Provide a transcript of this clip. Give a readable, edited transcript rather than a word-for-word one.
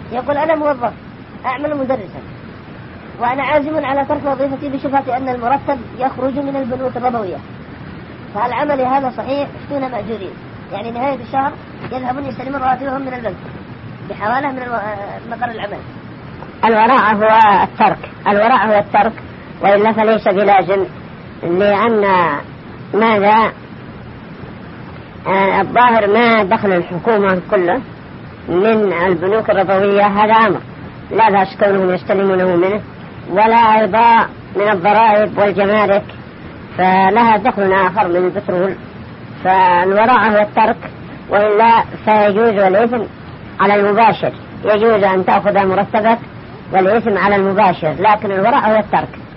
يقول أنا موظف أعمل مدرسا وأنا عازم على ترك وظيفتي بشبهة أن المرتب يخرج من البنوك الربوية، فهل عملي هذا صحيح؟ اشتونا مأجورين، يعني نهاية الشهر يذهبون يستلمون رواتبهم من البنك بحوالة من مقر العمل. الوراء هو الترك، الوراء هو الترك، وإلا فليس بلازم، لأن ماذا الظاهر ما دخل الحكومة كله من البنوك الربوية، هذا أمر لا بأس كونهم يستلمونه منه، ولا أيضا من الضرائب والجمارك فلها دخل آخر من البترول، فالوراء هو الترك، وإلا فيجوز الإثم على المباشر، يجوز أن تأخذ مرتبك والإثم على المباشر، لكن الوراء هو الترك.